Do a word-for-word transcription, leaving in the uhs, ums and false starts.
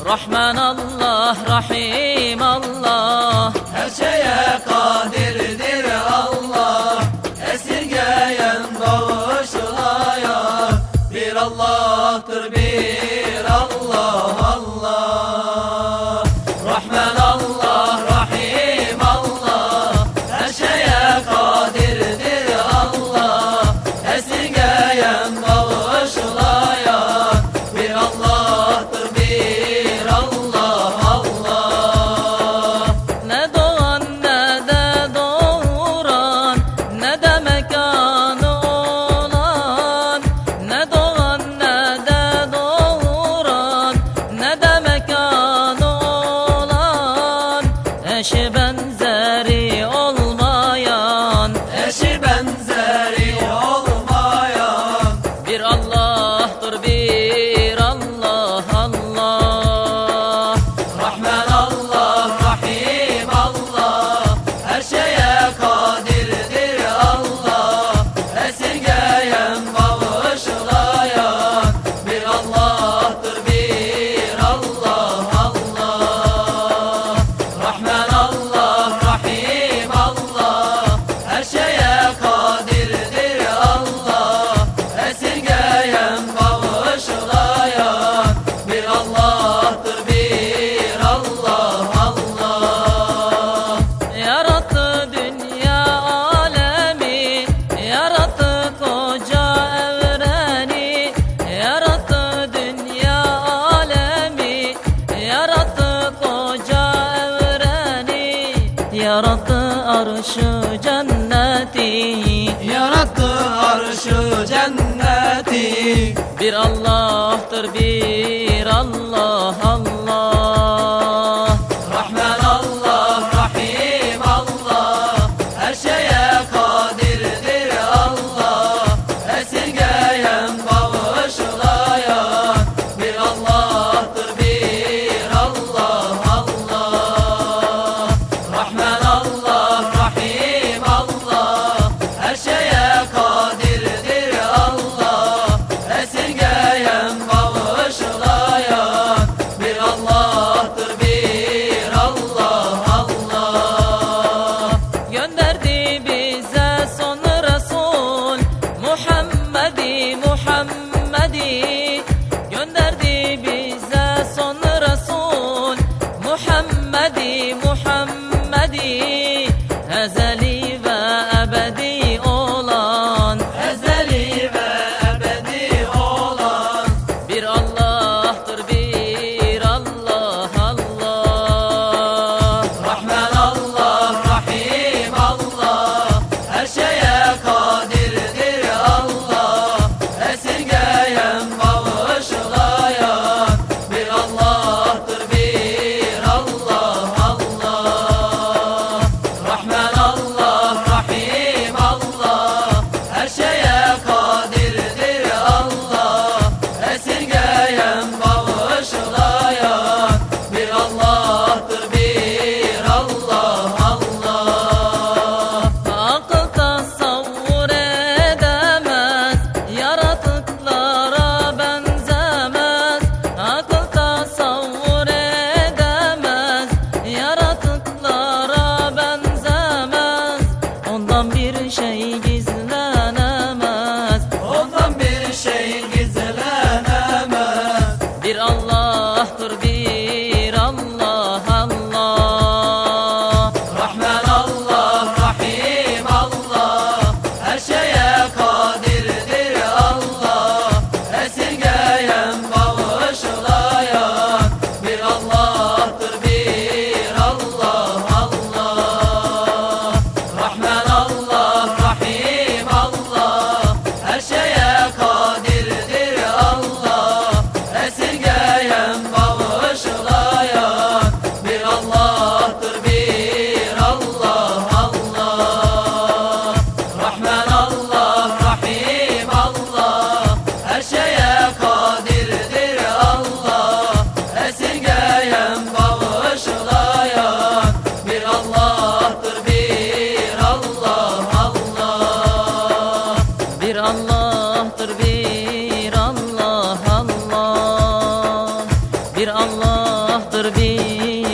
Rahman Allah, Rahim Allah, her şeye kadirdir Allah. Esirgeyen bağışlayan bir Allah'tır, bir Allah Allah. Rahman Allah, Rahim Allah, her şeye kadirdir Allah. Esirgeyen bağışlayan bir Allah'tır, bir Allah Allah. ne doğan ne de doğuran, ne de mekanı olan, ne doğan ne de doğuran, ne de mekanı olan, eşi benzeri olmayan, Eşi benzeri olmayan bir Allah'tır, bir Allah Allah. Rahman Allah, Rahim Allah, her şeye kadirdir Allah. Esirgeyen bağışlayan bir Allah'tır, bir Allah Allah. Rahman Allah, Rahim Allah, her şeye kadirdir Allah. Esirgeyen bağışlayan bir Allah'tır, bir Allah Allah. Yarattı dünya alemi, yarattı koca evreni, yarattı dünya alemi, yarattı koca evreni, yarattı arşı cenneti, Yarattı arşı cenneti bir Allah'tır, bir Allah Allah. Rahman Allah, Rahim Allah, her şeye kadirdir Allah. Esirgeyen bağışlayan bir Allah'tır, bir Allah Allah. Rahman Allah, Rahim Allah, her şeye kadirdir Allah. Esirgeyen bağışlayan bir Allah'tır, bir Allah Allah. Gönderdi bize son Resul Muhammedi, Muhammedi. Gönderdi bize son Resul Muhammedi, Muhammedi. Ezeli ve ebedi olan, Ezeli ve ebedi olan bir Allah'tır, bir Allah Allah. Rahman Allah, Rahim Allah, her şeye kadirdir Allah. Esirgeyen bağışlayan bir Allah'tır, bir Allah Allah. Rahman Allah, Rahim Allah, her şeye kadirdir Allah. Esirgeyen bağışlayan bir Allah'tır, bir Allah Allah. Akıl tasavvur edemez, yaratıklara benzemez. Akıl tasavvur edemez, yaratıklara benzemez. Ondan bir şey gizlenemez, Ondan bir şey gizlenemez. bir Allah'tır, bir Allah Allah. Rahman Allah, Rahim Allah, her şeye kadirdir Allah. Esirgeyen bağışlayan bir Allah'tır, bir Allah Allah. Rahman Allah, Rahim Allah, her şeye kadirdir Allah. Esirgeyen bağışlayan bir Allah'tır, bir Allah Allah. Rahman Allah, Rahim Allah, her şeye kadirdir Allah. Esirgeyen bağışlayan bir Allah'tır, bir Allah Allah. Bir Allah'tır, bir Allah Allah. Bir Allah Allah'tır bir